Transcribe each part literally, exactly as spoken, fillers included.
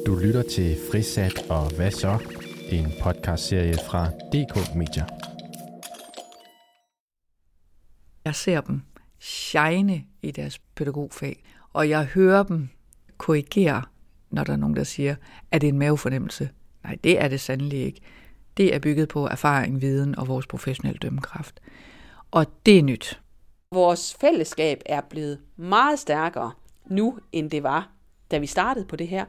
Du lytter til Frisat og Hvad så? En podcastserie fra D K Media. Jeg ser dem shine i deres pædagogfag, og jeg hører dem korrigere, når der er nogen, der siger, at det er en mavefornemmelse. Nej, det er det sandelig ikke. Det er bygget på erfaring, viden og vores professionelle dømmekraft. Og det er nyt. Vores fællesskab er blevet meget stærkere nu, end det var, da vi startede på det her.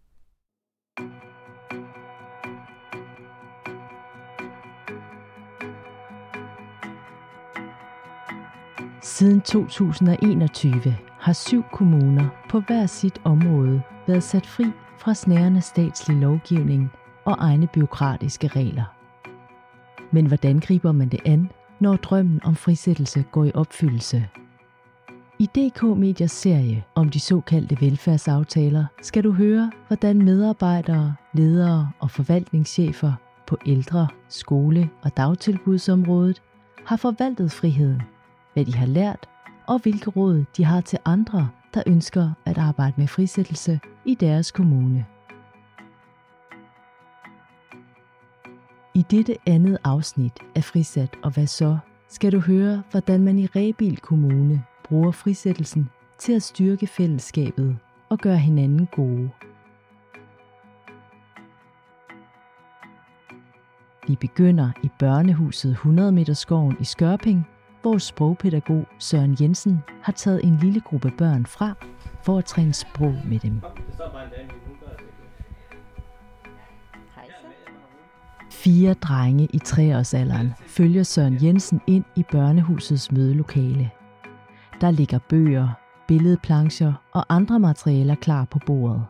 Siden to tusind og enogtyve har syv kommuner på hver sit område været sat fri fra snærende statslig lovgivning og egne bureaukratiske regler. Men hvordan griber man det an, når drømmen om frisættelse går i opfyldelse? I D K Medias serie om de såkaldte velfærdsaftaler skal du høre, hvordan medarbejdere, ledere og forvaltningschefer på ældre, skole- og dagtilbudsområdet har forvaltet friheden, hvad de har lært og hvilke råd de har til andre, der ønsker at arbejde med frisættelse i deres kommune. I dette andet afsnit af Frisat og Hvad så? Skal du høre, hvordan man i Rebild Kommune bruger frisættelsen til at styrke fællesskabet og gøre hinanden gode. Vi begynder i børnehuset hundrede meter skoven i Skørping, hvor sprogpædagog Søren Jensen har taget en lille gruppe børn fra for at træne sprog med dem. Fire drenge i treårsalderen følger Søren Jensen ind i børnehusets mødelokale. Der ligger bøger, billedplancher og andre materialer klar på bordet.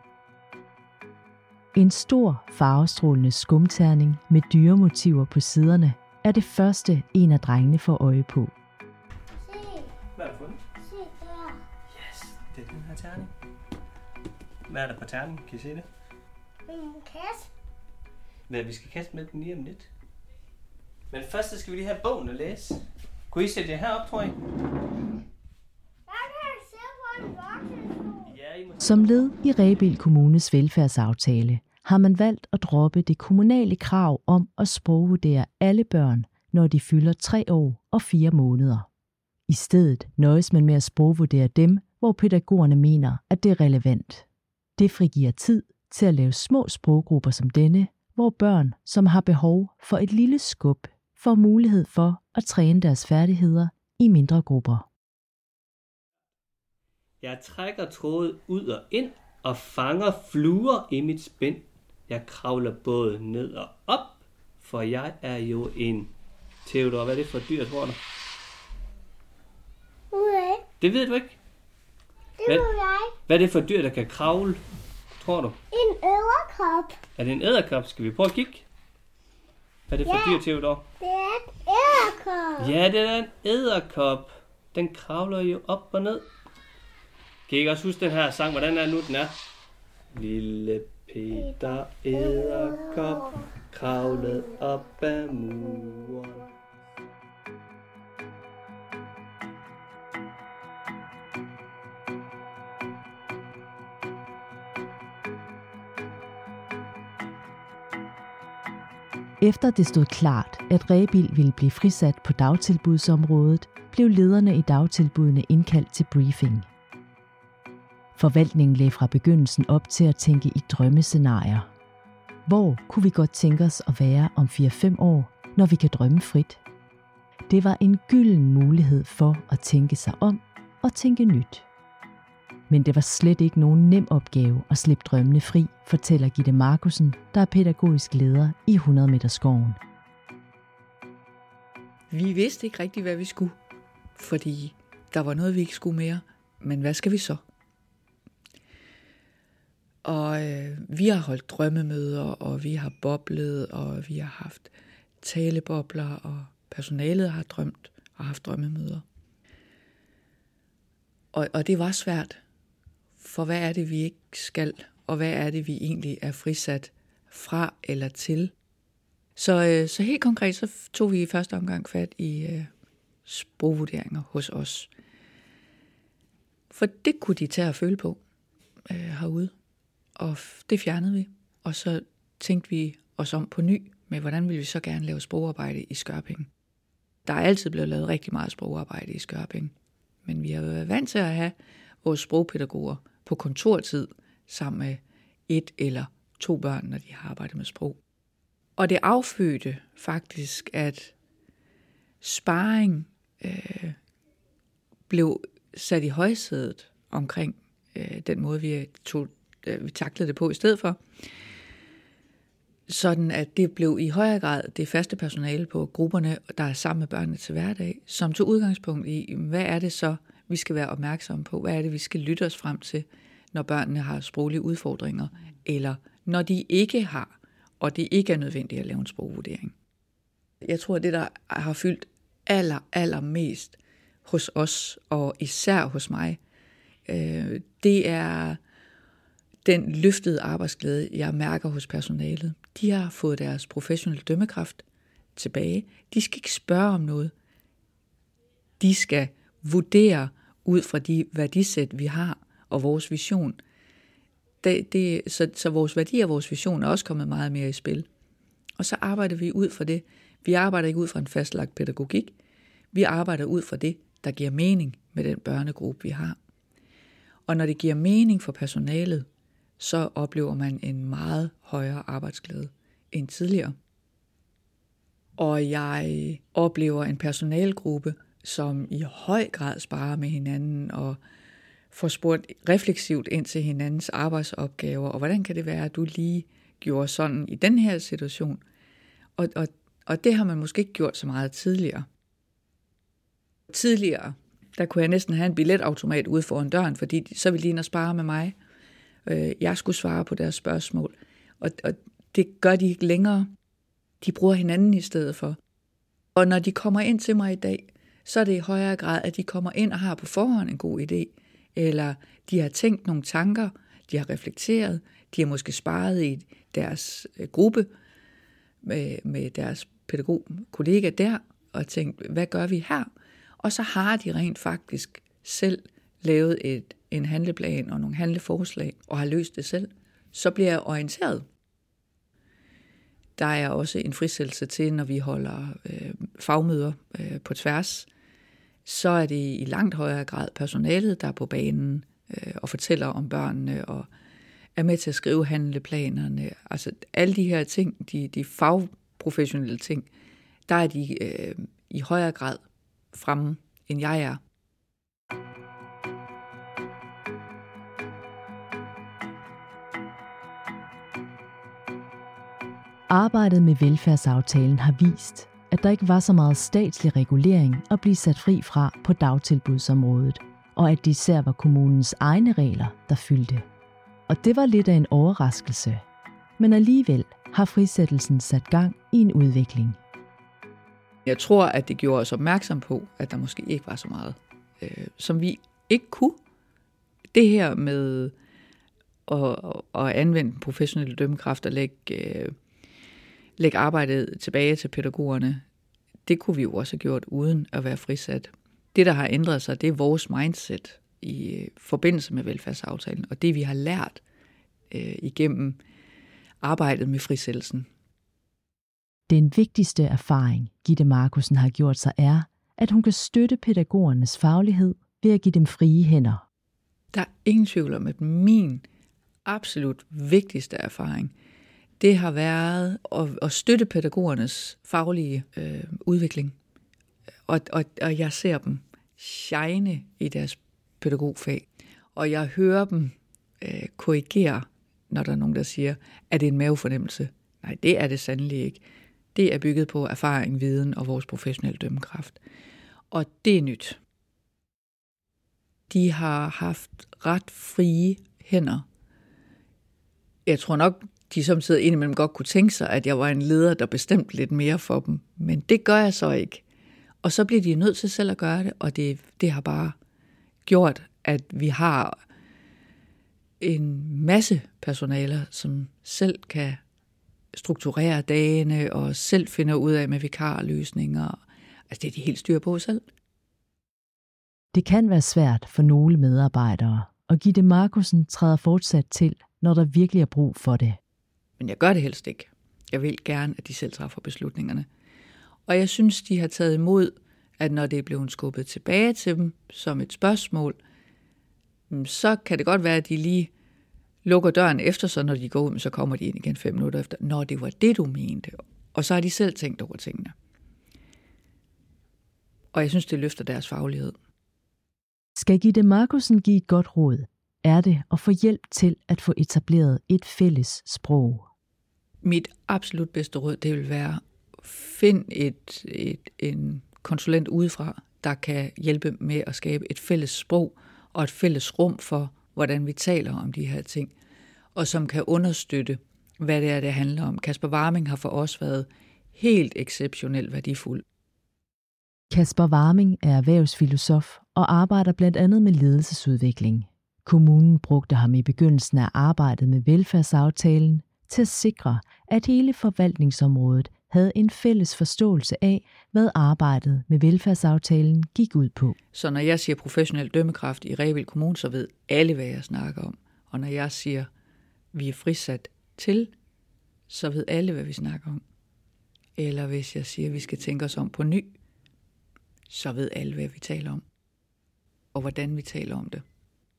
En stor farvestrålende skumterning med dyremotiver på siderne er det første, en af drengene får øje på. Se. Hvad har du fundet? Se der. Yes, det er den her terning. Hvad er der på terningen? Kan I se det? En kasse. Hvad vi skal kaste med den lige om lidt. Men først så skal vi lige have bogen at læse. Kunne I sætte jer herop, tror jeg? Jeg kan se på en voksenstol. Ja, I må... Som led i Rebild Kommunes velfærdsaftale har man valgt at droppe det kommunale krav om at sprogvurdere alle børn, når de fylder tre år og fire måneder. I stedet nøjes man med at sprogvurdere dem, hvor pædagogerne mener, at det er relevant. Det frigiver tid til at lave små sproggrupper som denne, hvor børn, som har behov for et lille skub, får mulighed for at træne deres færdigheder i mindre grupper. Jeg trækker trådet ud og ind og fanger fluer i mit spind. Jeg kravler både ned og op, for jeg er jo en... Theodor, hvad er det for dyr, tror du? Okay. Det ved du ikke. Det Hvad, ved jeg. hvad er det for dyr, der kan kravle, tror du? En edderkop. Er det en edderkop? Skal vi prøve at kigge? Hvad er det for Ja. dyr, Theodor? Det er en edderkop. Ja, det er en edderkop. Den kravler jo op og ned. Kan I ikke også huske den her sang? Hvordan er nu den er? Lille Peter edderkop kravlede op ad muren. Efter det stod klart, at Rebild ville blive frisat på dagtilbudsområdet, blev lederne i dagtilbudene indkaldt til briefing. Forvaltningen lagde fra begyndelsen op til at tænke i drømmescenarier. Hvor kunne vi godt tænke os at være om fire til fem år, når vi kan drømme frit? Det var en gylden mulighed for at tænke sig om og tænke nyt. Men det var slet ikke nogen nem opgave at slippe drømmene fri, fortæller Gitte Markusen, der er pædagogisk leder i hundrede meter skoven. Vi vidste ikke rigtigt, hvad vi skulle, fordi der var noget, vi ikke skulle mere. Men hvad skal vi så? Og øh, vi har holdt drømmemøder, og vi har boblet, og vi har haft talebobler, og personalet har drømt og haft drømmemøder. Og, og det var svært, for hvad er det, vi ikke skal, og hvad er det, vi egentlig er frisat fra eller til. Så, øh, så helt konkret, så tog vi i første omgang fat i øh, sprogvurderinger hos os. For det kunne de tage at føle på øh, herude. Og det fjernede vi. Og så tænkte vi os om på ny med, hvordan ville vi så gerne lave sprogarbejde i Skørping. Der er altid blevet lavet rigtig meget sprogarbejde i Skørping. Men vi har været vant til at have vores sprogpædagoger på kontortid sammen med et eller to børn, når de har arbejdet med sprog. Og det affødte faktisk, at sparring øh, blev sat i højsædet omkring øh, den måde, vi, tog, øh, vi taklede det på i stedet for. Sådan at det blev i højere grad det faste personale på grupperne, der er sammen med børnene til hverdag, som tog udgangspunkt i, hvad er det så, vi skal være opmærksomme på? Hvad er det, vi skal lytte os frem til, når børnene har sproglige udfordringer, eller når de ikke har, og det ikke er nødvendigt at lave en sprogvurdering. Jeg tror, at det, der har fyldt aller, aller mest hos os, og især hos mig, øh, det er den løftede arbejdsglæde, jeg mærker hos personalet. De har fået deres professionelle dømmekraft tilbage. De skal ikke spørge om noget. De skal vurdere ud fra de værdisæt, vi har, og vores vision. Det, det, så, så vores værdi og vores vision er også kommet meget mere i spil. Og så arbejder vi ud fra det. Vi arbejder ikke ud fra en fastlagt pædagogik. Vi arbejder ud fra det, der giver mening med den børnegruppe, vi har. Og når det giver mening for personalet, så oplever man en meget højere arbejdsglæde end tidligere. Og jeg oplever en personalgruppe, som i høj grad sparer med hinanden og får spurgt refleksivt ind til hinandens arbejdsopgaver, og hvordan kan det være, at du lige gjorde sådan i den her situation? Og, og, og det har man måske ikke gjort så meget tidligere. Tidligere, der kunne jeg næsten have en billetautomat ude foran døren, fordi så ville de ind og spare med mig. Jeg skulle svare på deres spørgsmål, og, og det gør de ikke længere. De bruger hinanden i stedet for. Og når de kommer ind til mig i dag, så er det i højere grad, at de kommer ind og har på forhånd en god idé, eller de har tænkt nogle tanker, de har reflekteret, de har måske sparet i deres gruppe med, med deres pædagogkollega der, og tænkt, hvad gør vi her? Og så har de rent faktisk selv lavet et, en handleplan og nogle handleforslag, og har løst det selv. Så bliver jeg orienteret. Der er også en frisættelse til, når vi holder øh, fagmøder øh, på tværs, så er det i langt højere grad personalet, der er på banen øh, og fortæller om børnene og er med til at skrive handleplanerne. Altså alle de her ting, de, de fagprofessionelle ting, der er de øh, i højere grad fremme, end jeg er. Arbejdet med velfærdsaftalen har vist, at der ikke var så meget statslig regulering at blive sat fri fra på dagtilbudsområdet, og at det især var kommunens egne regler, der fyldte. Og det var lidt af en overraskelse, men alligevel har frisættelsen sat gang i en udvikling. Jeg tror, at det gjorde os opmærksom på, at der måske ikke var så meget, øh, som vi ikke kunne. Det her med at, at anvende den professionelle dømmekraft og lægge, øh, lægge arbejdet tilbage til pædagogerne, det kunne vi jo også have gjort uden at være frisat. Det, der har ændret sig, det er vores mindset i forbindelse med velfærdsaftalen, og det, vi har lært øh, igennem arbejdet med frisættelsen. Den vigtigste erfaring, Gitte Markussen har gjort sig, er, at hun kan støtte pædagogernes faglighed ved at give dem frie hænder. Der er ingen tvivl om, at min absolut vigtigste erfaring, det har været at, at støtte pædagogernes faglige øh, udvikling. Og, og, og jeg ser dem shine i deres pædagogfag. Og jeg hører dem øh, korrigere, når der er nogen, der siger, at det er en mavefornemmelse. Nej, det er det sandelig ikke. Det er bygget på erfaring, viden og vores professionelle dømmekraft. Og det er nyt. De har haft ret frie hænder. Jeg tror nok, de samtidig indimellem godt kunne tænke sig, at jeg var en leder, der bestemte lidt mere for dem. Men det gør jeg så ikke. Og så bliver de nødt til selv at gøre det, og det, det har bare gjort, at vi har en masse personaler, som selv kan strukturere dagene og selv finder ud af med vikarløsninger. Altså det er de helt styr på selv. Det kan være svært for nogle medarbejdere, og Gitte Markussen træder fortsat til, når der virkelig er brug for det. Men jeg gør det helst ikke. Jeg vil gerne, at de selv træffer beslutningerne. Og jeg synes, de har taget imod, at når det er blevet skubbet tilbage til dem som et spørgsmål, så kan det godt være, at de lige lukker døren efter sig, når de går ud, men så kommer de ind igen fem minutter efter. Når det var det, du mente. Og så har de selv tænkt over tingene. Og jeg synes, det løfter deres faglighed. Skal Gitte Markussen give et godt råd, er det at få hjælp til at få etableret et fælles sprog. Mit absolut bedste råd, det vil være, find et, et, en konsulent udefra, der kan hjælpe med at skabe et fælles sprog og et fælles rum for, hvordan vi taler om de her ting, og som kan understøtte, hvad det er, det handler om. Kasper Warming har for os været helt exceptionelt værdifuld. Kasper Warming er erhvervsfilosof og arbejder blandt andet med ledelsesudvikling. Kommunen brugte ham i begyndelsen af arbejdet med velfærdsaftalen til at sikre, at hele forvaltningsområdet havde en fælles forståelse af, hvad arbejdet med velfærdsaftalen gik ud på. Så når jeg siger professionel dømmekraft i Rebild Kommune, så ved alle, hvad jeg snakker om. Og når jeg siger, vi er frisat til, så ved alle, hvad vi snakker om. Eller hvis jeg siger, vi skal tænke os om på ny, så ved alle, hvad vi taler om. Og hvordan vi taler om det.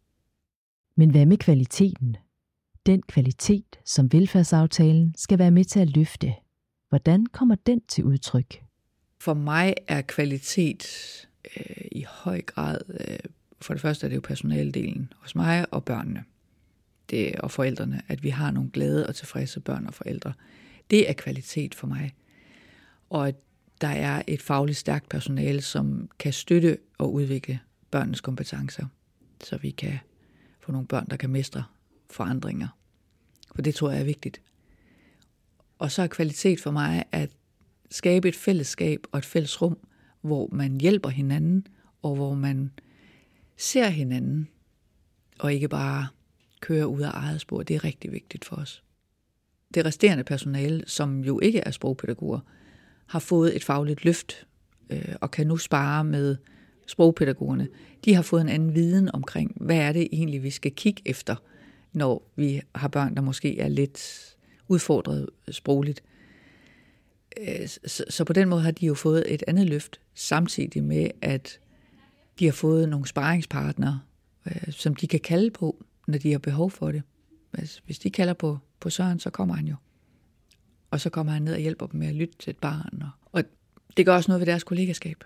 Men hvad med kvaliteten? Den kvalitet, som velfærdsaftalen skal være med til at løfte. Hvordan kommer den til udtryk? For mig er kvalitet øh, i høj grad, øh, for det første er det jo personaledelen hos mig og børnene det, og forældrene, at vi har nogle glade og tilfredse børn og forældre. Det er kvalitet for mig. Og at der er et fagligt stærkt personale, som kan støtte og udvikle børnenes kompetencer, så vi kan få nogle børn, der kan mestre forandringer. For det tror jeg er vigtigt. Og så er kvalitet for mig at skabe et fællesskab og et fælles rum, hvor man hjælper hinanden, og hvor man ser hinanden, og ikke bare kører ud af eget spor. Det er rigtig vigtigt for os. Det resterende personale, som jo ikke er sprogpædagoger, har fået et fagligt løft, øh, og kan nu spare med sprogpædagogerne. De har fået en anden viden omkring, hvad er det egentlig, vi skal kigge efter, når vi har børn, der måske er lidt udfordret sprogligt. Så på den måde har de jo fået et andet løft, samtidig med, at de har fået nogle sparringspartnere, som de kan kalde på, når de har behov for det. Hvis de kalder på, på Søren, så kommer han jo. Og så kommer han ned og hjælper dem med at lytte til et barn. Og det gør også noget ved deres kollegaskab.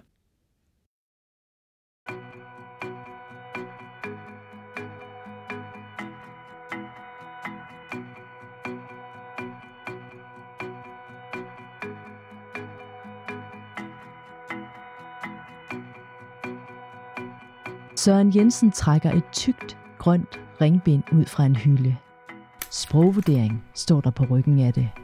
Søren Jensen trækker et tykt, grønt ringbind ud fra en hylde. Sprogvurdering står der på ryggen af det.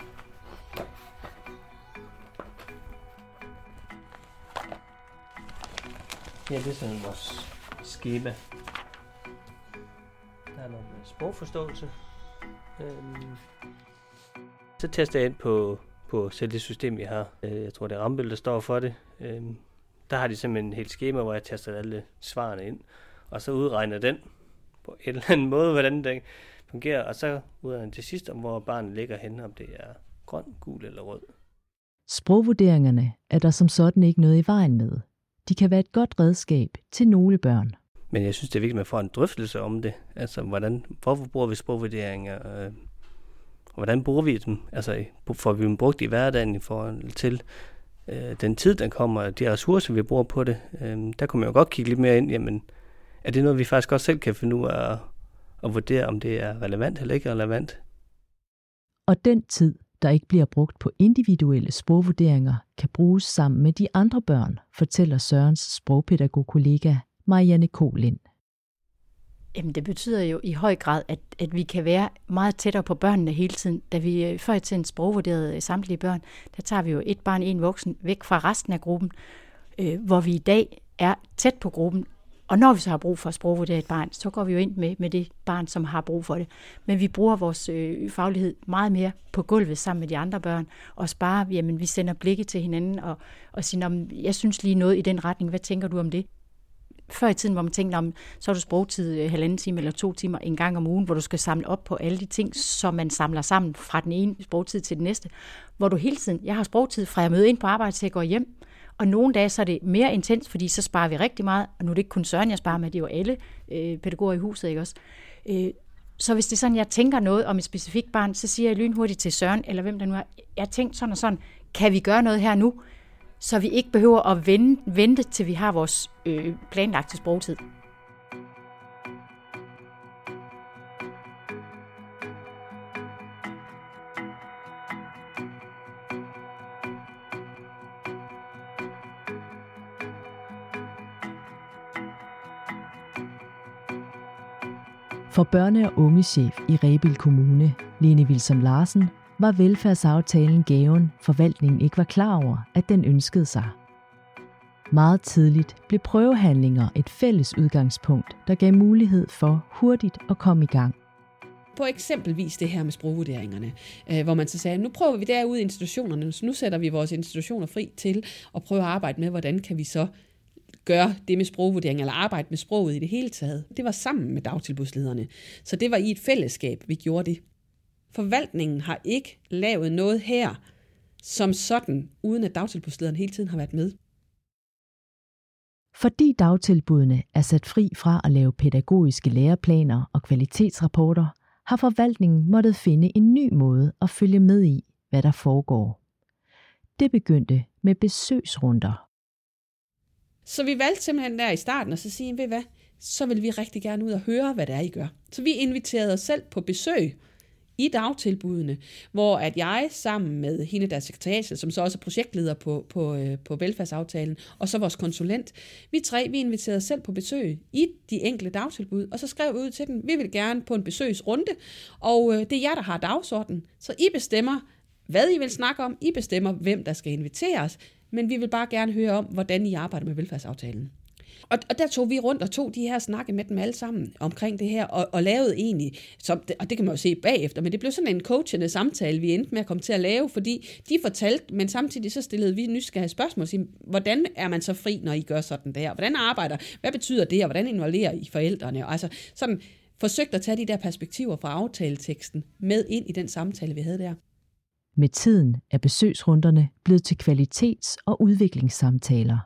Ja, det er sådan vores skema. Der er noget med sprogforståelse. Øhm. Så tester jeg ind på, på selv det system, jeg har. Jeg tror, det er Rambøll, der står for det. Øhm. Der har de simpelthen et helt skema, hvor jeg tester alle svarene ind. Og så udregner den på en eller anden måde, hvordan den fungerer. Og så udregner til sidst, om hvor barnet ligger henne, om det er grøn, gul eller rød. Sprogvurderingerne er der som sådan ikke noget i vejen med. De kan være et godt redskab til nogle børn. Men jeg synes, det er vigtigt, at man får en drøftelse om det. Altså, hvordan, hvorfor bruger vi sprogvurderinger? Øh, og hvordan bruger vi dem? Altså, får vi dem brugt i hverdagen i forhold til øh, den tid, der kommer, de ressourcer, vi bruger på det? Øh, der kunne man jo godt kigge lidt mere ind. Jamen, er det noget, vi faktisk også selv kan finde ud af at, at vurdere, om det er relevant eller ikke relevant? Og den tid, der ikke bliver brugt på individuelle sprogvurderinger, kan bruges sammen med de andre børn, fortæller Sørens sprogpædagogkollega Marianne Kolind. Jamen, det betyder jo i høj grad, at, at vi kan være meget tættere på børnene hele tiden. Da vi før i tiden sprogvurderede samtlige børn, der tager vi jo et barn, en voksen, væk fra resten af gruppen, øh, hvor vi i dag er tæt på gruppen. Og når vi så har brug for at sprogvurdere et barn, så går vi jo ind med, med det barn, som har brug for det. Men vi bruger vores øh, faglighed meget mere på gulvet sammen med de andre børn, og sparer, jamen vi sender blikke til hinanden, og, og siger, jeg synes lige noget i den retning, hvad tænker du om det? før i tiden, hvor man tænkte, om så er du sprogtid øh, halvanden time eller to timer en gang om ugen, hvor du skal samle op på alle de ting, som man samler sammen fra den ene sprogtid til den næste. Hvor du hele tiden, jeg har sprogtid fra jeg møder ind på arbejde til jeg går hjem, og nogle dage så er det mere intens, fordi så sparer vi rigtig meget, og nu er det ikke kun Søren, jeg sparer med, det er jo alle øh, pædagoger i huset, ikke også? Øh, så hvis det er sådan, jeg tænker noget om et specifikt barn, så siger jeg lynhurtigt til Søren, eller hvem der nu er, jeg har tænkt sådan og sådan, kan vi gøre noget her nu, så vi ikke behøver at vente, vente til vi har vores øh, planlagte sprogtid. For børne- og ungechef i Rebild Kommune, Lene Wilson Larsen, var velfærdsaftalen gaven, forvaltningen ikke var klar over, at den ønskede sig. Meget tidligt blev prøvehandlinger et fælles udgangspunkt, der gav mulighed for hurtigt at komme i gang. På eksempelvis det her med sprogvurderingerne, øh, hvor man så sagde, nu prøver vi derude i institutionerne, så nu sætter vi vores institutioner fri til at prøve at arbejde med, hvordan kan vi så gøre det med sprogvurdering, eller arbejde med sproget i det hele taget. Det var sammen med dagtilbudslederne, så det var i et fællesskab, vi gjorde det. Forvaltningen har ikke lavet noget her, som sådan, uden at dagtilbudslederen hele tiden har været med. Fordi dagtilbudene er sat fri fra at lave pædagogiske læreplaner og kvalitetsrapporter, har forvaltningen måttet finde en ny måde at følge med i, hvad der foregår. Det begyndte med besøgsrunder. Så vi valgte simpelthen der i starten at så sige, ved hvad, så vil vi rigtig gerne ud og høre, hvad det er, I gør. Så vi inviterede os selv på besøg i dagtilbudene, hvor at jeg sammen med hende, der er sekretariat, som så også er projektleder på, på, på velfærdsaftalen, og så vores konsulent, vi tre, vi inviterede os selv på besøg i de enkelte dagtilbud, og så skrev vi ud til dem, vi vil gerne på en besøgsrunde, og det er jer, der har dagsordenen, så I bestemmer, hvad I vil snakke om, I bestemmer, hvem der skal inviteres, men vi vil bare gerne høre om, hvordan I arbejder med velfærdsaftalen. Og, og der tog vi rundt og tog de her snakke med dem alle sammen omkring det her, og, og lavede egentlig, som, og det kan man jo se bagefter, men det blev sådan en coachende samtale, vi endte med at komme til at lave, fordi de fortalte, men samtidig så stillede vi nysgerrige spørgsmål, sige, hvordan er man så fri, når I gør sådan der? Hvordan arbejder, hvad betyder det, og hvordan involverer I forældrene? Og altså sådan forsøgte at tage de der perspektiver fra aftaleteksten med ind i den samtale, vi havde der. Med tiden er besøgsrunderne blevet til kvalitets- og udviklingssamtaler.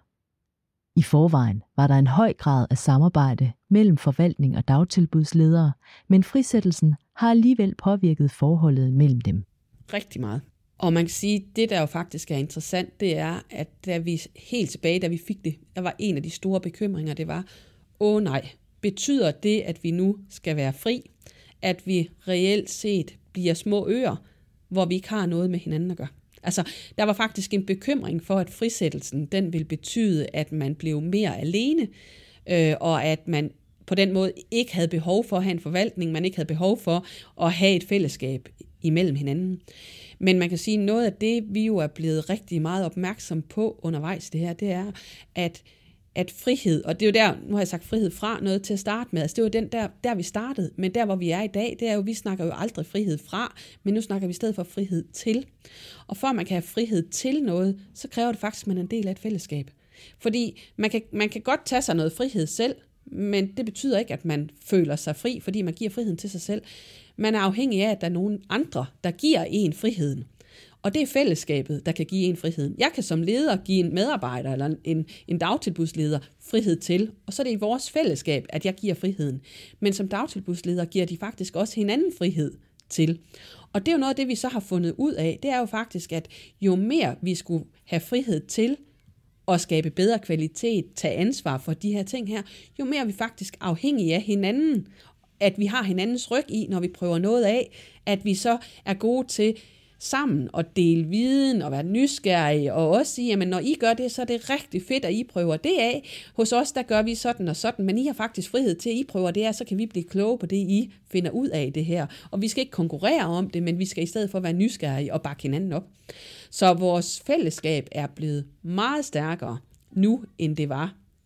I forvejen var der en høj grad af samarbejde mellem forvaltning og dagtilbudsledere, men frisættelsen har alligevel påvirket forholdet mellem dem. Rigtig meget. Og man kan sige, at det, der jo faktisk er interessant, det er, at da vi helt tilbage, da vi fik det, der var en af de store bekymringer, det var, åh nej, betyder det, at vi nu skal være fri, at vi reelt set bliver små øer, hvor vi ikke har noget med hinanden at gøre? Altså, der var faktisk en bekymring for, at frisættelsen, den ville betyde, at man blev mere alene, øh, og at man på den måde ikke havde behov for at have en forvaltning, man ikke havde behov for at have et fællesskab imellem hinanden. Men man kan sige, at noget af det, vi jo er blevet rigtig meget opmærksom på undervejs det her, det er, at at frihed, og det er jo der, nu har jeg sagt frihed fra noget til at starte med, altså det var den der, der vi startede, men der hvor vi er i dag, det er jo, vi snakker jo aldrig frihed fra, men nu snakker vi i stedet for frihed til. Og for at man kan have frihed til noget, så kræver det faktisk, at man er en del af et fællesskab. Fordi man kan, man kan godt tage sig noget frihed selv, men det betyder ikke, at man føler sig fri, fordi man giver friheden til sig selv. Man er afhængig af, at der er nogen andre, der giver en friheden. Og det er fællesskabet, der kan give en friheden. Jeg kan som leder give en medarbejder eller en, en dagtilbudsleder frihed til, og så er det i vores fællesskab, at jeg giver friheden. Men som dagtilbudsleder giver de faktisk også hinanden frihed til. Og det er jo noget af det, vi så har fundet ud af. Det er jo faktisk, at jo mere vi skulle have frihed til at skabe bedre kvalitet, tage ansvar for de her ting her, jo mere er vi faktisk afhængige af hinanden, at vi har hinandens ryg i, når vi prøver noget af, at vi så er gode til sammen og dele viden og være nysgerrige og også sige, jamen når I gør det, så er det rigtig fedt, at I prøver det af. Hos os, der gør vi sådan og sådan, men I har faktisk frihed til, at I prøver det af, så kan vi blive kloge på det, I finder ud af det her. Og vi skal ikke konkurrere om det, men vi skal i stedet for være nysgerrige og bakke hinanden op. Så vores fællesskab er blevet meget stærkere nu, end det var,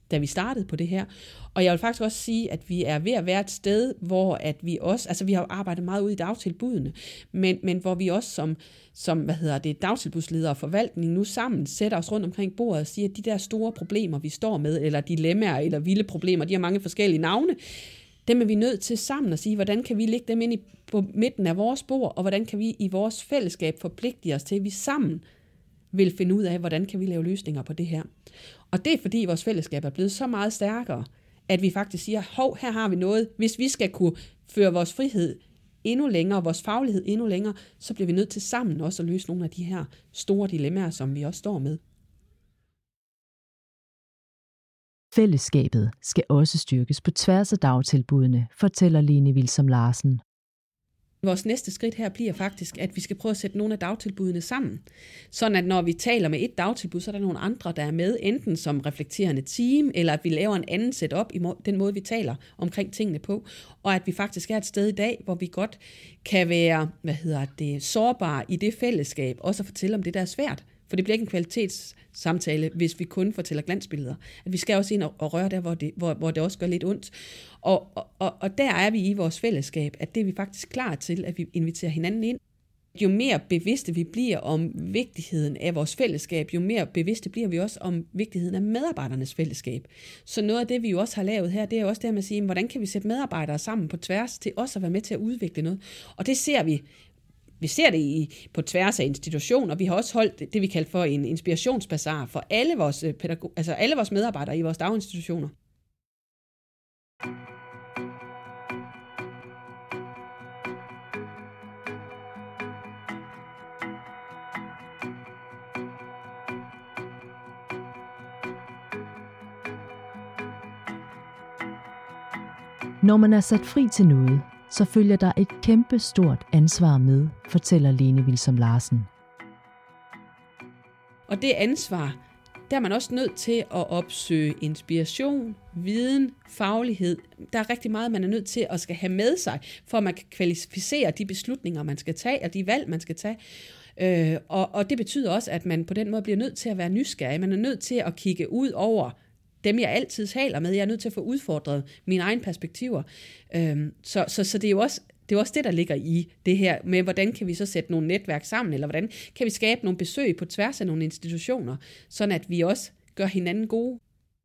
da vi startede på det her. Og jeg vil faktisk også sige, at vi er ved at være et sted, hvor at vi også, altså vi har arbejdet meget ude i dagtilbudene, men, men hvor vi også som, som, hvad hedder det, dagtilbudsledere og forvaltning nu sammen sætter os rundt omkring bordet og siger, at de der store problemer, vi står med, eller dilemmaer, eller vilde problemer, de har mange forskellige navne, dem er vi nødt til sammen at sige, hvordan kan vi lægge dem ind i, på midten af vores bord, og hvordan kan vi i vores fællesskab forpligte os til, at vi sammen vil finde ud af, hvordan kan vi lave løsninger på det her. Og det er fordi vores fællesskab er blevet så meget stærkere, at vi faktisk siger, hov, her har vi noget. Hvis vi skal kunne føre vores frihed endnu længere, vores faglighed endnu længere, så bliver vi nødt til sammen også at løse nogle af de her store dilemmaer, som vi også står med. Fællesskabet skal også styrkes på tværs af dagtilbudene, fortæller Lene Vilsom Larsen. Vores næste skridt her bliver faktisk, at vi skal prøve at sætte nogle af dagtilbudene sammen. Sådan at når vi taler med et dagtilbud, så er der nogle andre, der er med, enten som reflekterende team, eller at vi laver en anden setup i den måde, vi taler omkring tingene på. Og at vi faktisk er et sted i dag, hvor vi godt kan være, hvad hedder det, sårbare i det fællesskab, også at fortælle om det, der er svært. For det bliver ikke en kvalitetssamtale, hvis vi kun fortæller glansbilleder. At vi skal også ind og, og røre der, hvor det, hvor, hvor det også gør lidt ondt. Og, og, og der er vi i vores fællesskab, at det er vi faktisk klar til, at vi inviterer hinanden ind. Jo mere bevidste vi bliver om vigtigheden af vores fællesskab, jo mere bevidste bliver vi også om vigtigheden af medarbejdernes fællesskab. Så noget af det, vi jo også har lavet her, det er også det med at sige, hvordan kan vi sætte medarbejdere sammen på tværs til også at være med til at udvikle noget. Og det ser vi. Vi ser det i, på tværs af institutioner. Vi har også holdt det, vi kalder for en inspirationsbasar for alle vores, pædagog- altså alle vores medarbejdere i vores daginstitutioner. Når man er sat fri til noget, så følger der et kæmpe stort ansvar med, fortæller Lene Vilsom Larsen. Og det ansvar, der er man også nødt til at opsøge inspiration, viden, faglighed. Der er rigtig meget, man er nødt til at skal have med sig, for at man kan kvalificere de beslutninger, man skal tage, og de valg, man skal tage. Øh, og, og det betyder også, at man på den måde bliver nødt til at være nysgerrig. Man er nødt til at kigge ud over dem, jeg altid taler med. Jeg er nødt til at få udfordret mine egne perspektiver. Øhm, så, så, så det er jo også det, er også det, der ligger i det her med, hvordan kan vi så sætte nogle netværk sammen, eller hvordan kan vi skabe nogle besøg på tværs af nogle institutioner, sådan at vi også gør hinanden gode.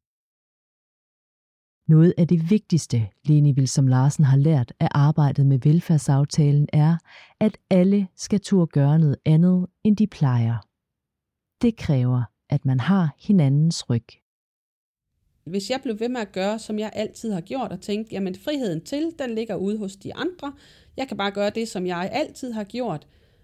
Noget af det vigtigste, Lene Vilsom Larsen har lært af arbejdet med velfærdsaftalen, er, at alle skal turde gøre noget andet, end de plejer. Det kræver, at man har hinandens ryg. Hvis jeg blev ved med at gøre, som jeg altid har gjort, og tænkt, jamen friheden til, den ligger ude hos de andre, jeg kan bare gøre det, som jeg altid har gjort,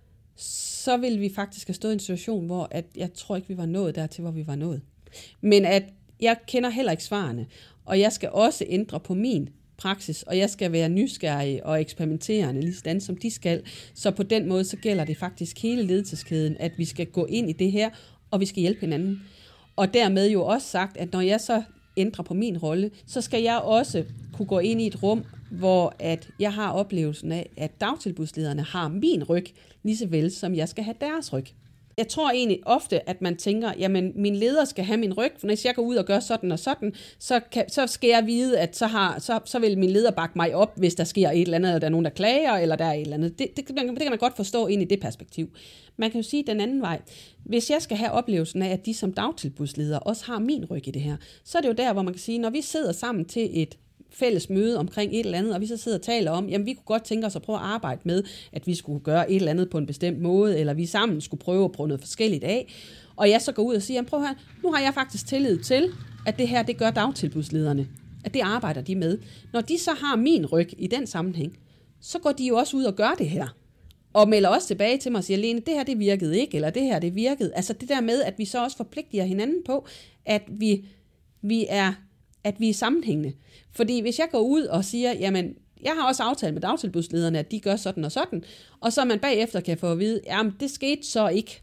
så ville vi faktisk have stået i en situation, hvor at jeg tror ikke, vi var nået dertil, hvor vi var nået. Men at jeg kender heller ikke svarene, og jeg skal også ændre på min praksis, og jeg skal være nysgerrig og eksperimenterende, lige sådan som de skal. Så på den måde, så gælder det faktisk hele ledelseskæden, at vi skal gå ind i det her, og vi skal hjælpe hinanden. Og dermed jo også sagt, at når jeg så ændrer på min rolle, så skal jeg også kunne gå ind i et rum, hvor at jeg har oplevelsen af, at dagtilbudslederne har min ryg, lige så vel som jeg skal have deres ryg. Jeg tror egentlig ofte, at man tænker, jamen min leder skal have min ryg, for hvis jeg går ud og gør sådan og sådan, så, kan, så skal jeg vide, at så, har, så, så vil min leder bakke mig op, hvis der sker et eller andet, eller der er nogen, der klager, eller der er et eller andet. Det, det, det kan man godt forstå ind i det perspektiv. Man kan jo sige den anden vej. Hvis jeg skal have oplevelsen af, at de som dagtilbudsleder også har min ryg i det her, så er det jo der, hvor man kan sige, når vi sidder sammen til et fælles møde omkring et eller andet, og vi så sidder og taler om, jamen vi kunne godt tænke os at prøve at arbejde med, at vi skulle gøre et eller andet på en bestemt måde, eller vi sammen skulle prøve at prøve noget forskelligt af, og jeg så går ud og siger, jamen prøv her, nu har jeg faktisk tillid til, at det her, det gør dagtilbudslederne, at det arbejder de med. Når de så har min ryg i den sammenhæng, så går de jo også ud og gør det her, og melder også tilbage til mig og siger, Lene, det her det virkede ikke, eller det her det virkede. Altså det der med, at vi så også forpligter hinanden på, at vi, vi er at vi er sammenhængende. Fordi hvis jeg går ud og siger, jamen, jeg har også aftalt med dagtilbudslederne, at de gør sådan og sådan, og så man bagefter kan få at vide, jamen, det skete så ikke.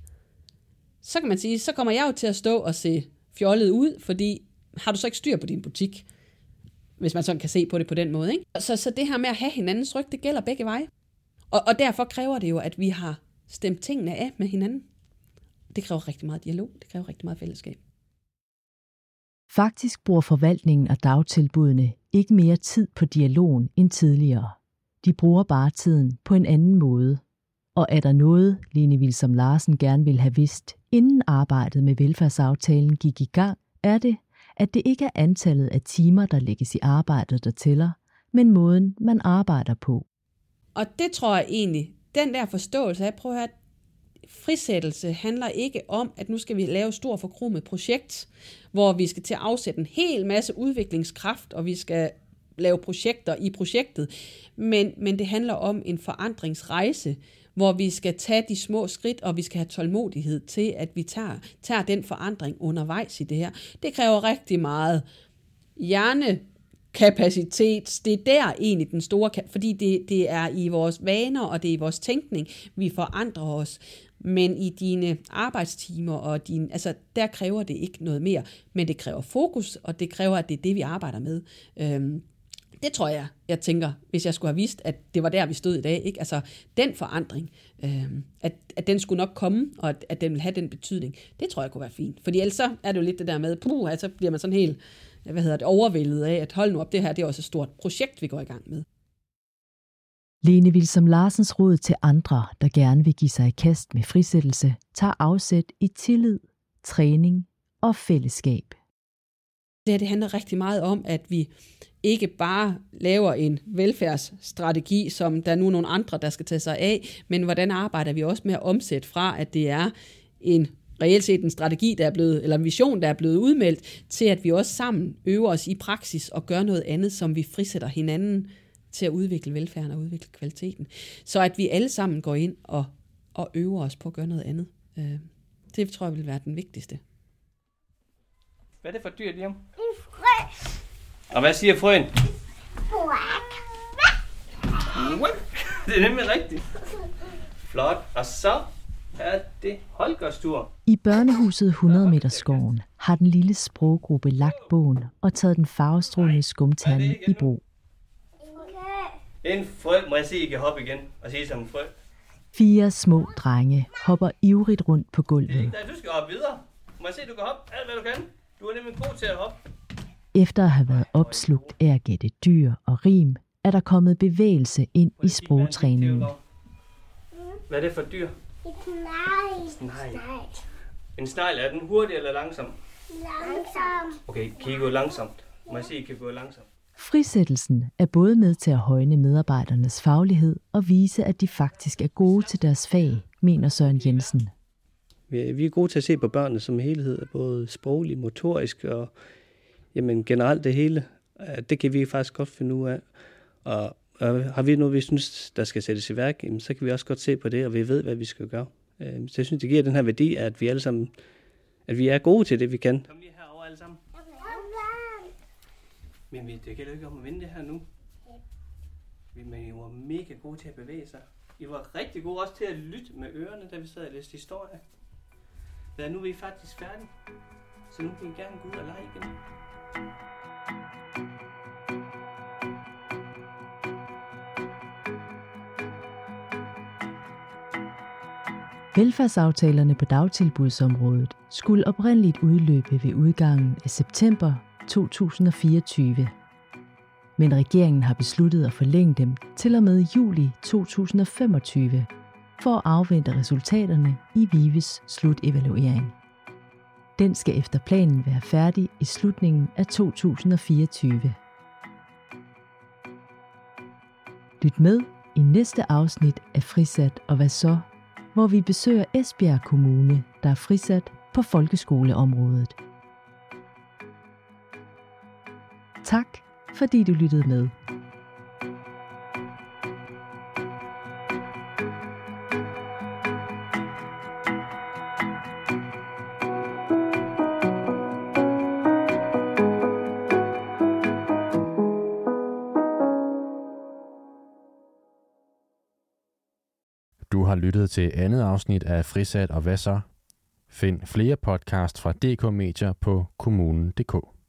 Så kan man sige, så kommer jeg jo til at stå og se fjollet ud, fordi har du så ikke styr på din butik? Hvis man sådan kan se på det på den måde, ikke? Så, så det her med at have hinandens ryg, det gælder begge veje. Og, og derfor kræver det jo, at vi har stemt tingene af med hinanden. Det kræver rigtig meget dialog, det kræver rigtig meget fællesskab. Faktisk bruger forvaltningen af dagtilbudene ikke mere tid på dialogen end tidligere. De bruger bare tiden på en anden måde. Og er der noget, Lene Vilsom Larsen gerne vil have vidst, inden arbejdet med velfærdsaftalen gik i gang, er det, at det ikke er antallet af timer, der lægges i arbejdet, der tæller, men måden, man arbejder på. Og det tror jeg egentlig, den der forståelse af, prøv at høre, frisættelse handler ikke om, at nu skal vi lave et stort forkromet projekt, hvor vi skal til at afsætte en hel masse udviklingskraft, og vi skal lave projekter i projektet. Men, men det handler om en forandringsrejse, hvor vi skal tage de små skridt, og vi skal have tålmodighed til, at vi tager, tager den forandring undervejs i det her. Det kræver rigtig meget hjernekapacitet. Det er der egentlig den store, fordi det, det er i vores vaner, og det er i vores tænkning, vi forandrer os. Men i dine arbejdstimer, og din, altså, der kræver det ikke noget mere. Men det kræver fokus, og det kræver, at det er det, vi arbejder med. Øhm, Det tror jeg, jeg tænker, hvis jeg skulle have vidst, at det var der, vi stod i dag. Ikke? Altså, den forandring, øh, at, at den skulle nok komme, og at, at den vil have den betydning, det tror jeg kunne være fint. Fordi ellers så er det jo lidt det der med, puh, altså bliver man sådan helt, hvad hedder det, overvældet af, at hold nu op, det her, det er også et stort projekt, vi går i gang med. Lene Vilsom Larsens råd til andre, der gerne vil give sig i kast med frisættelse, tager afsæt i tillid, træning og fællesskab. Det her, det handler rigtig meget om, at vi ikke bare laver en velfærdsstrategi, som der er nu nogle andre, der skal tage sig af, men hvordan arbejder vi også med at omsætte fra, at det er en reelt set en strategi, der er blevet, eller en vision, der er blevet udmeldt, til at vi også sammen øver os i praksis og gør noget andet, som vi frisætter hinanden til at udvikle velfærden og udvikle kvaliteten. Så at vi alle sammen går ind og, og øver os på at gøre noget andet. Det tror jeg vil være den vigtigste. Hvad er det for dyr, Liam? En frø. Og hvad siger frøen? Quack. Det er nemlig rigtigt. Flot. Og så er det Holgers tur. I børnehuset hundrede meter skoven har den lille sproggruppe lagt bogen og taget den farvestrålende skumterning i brug. En frø. Må jeg se, I kan hoppe igen og sige som en frø? Fire små drenge hopper ivrigt rundt på Det er gulvet. ikke der, du skal hoppe videre. Må jeg se, du kan hoppe alt, hvad du kan. Du er nemlig god til at hoppe. Efter at have været opslugt af at gætte dyr og rim, er der kommet bevægelse ind i sprogtræningen. Hvad er det for dyr? Et snegl. Snegl. En snegl, er den hurtig eller langsom? Langsom. Okay, kan I gå langsomt? Må jeg se, I kan gå langsomt? Frisættelsen er både med til at højne medarbejdernes faglighed og vise, at de faktisk er gode til deres fag, mener Søren Jensen. Vi er gode til at se på børnene som helhed, både sproglig, motorisk og jamen, generelt det hele. Det kan vi faktisk godt finde ud af. Og, og har vi noget, vi synes, der skal sættes i værk, jamen, så kan vi også godt se på det, og vi ved, hvad vi skal gøre. Så jeg synes, det giver den her værdi, at vi alle sammen at vi er gode til det, vi kan. Kom lige herover alle sammen. Men vi, det gælder ikke om at vinde det her nu. Men I var mega gode til at bevæge sig. I var rigtig gode også til at lytte med ørerne, da vi sad og læste historie. Ja, nu er vi faktisk færdige. Så nu kan I gerne gå ud og lege igen. Velfærdsaftalerne på dagtilbudsområdet skulle oprindeligt udløbe ved udgangen af september to tusind og fireogtyve. Men regeringen har besluttet at forlænge dem til og med juli to tusind og femogtyve for at afvente resultaterne i VIVEs slutevaluering. Den skal efter planen være færdig i slutningen af to tusind og fireogtyve. Lyt med i næste afsnit af Frisat og hvad så, hvor vi besøger Esbjerg Kommune, der er frisat på folkeskoleområdet. Tak, fordi du lyttede med. Du har lyttet til andet afsnit af Frisat og hvad så? Find flere podcasts fra D K Medier på kommunen punktum d k.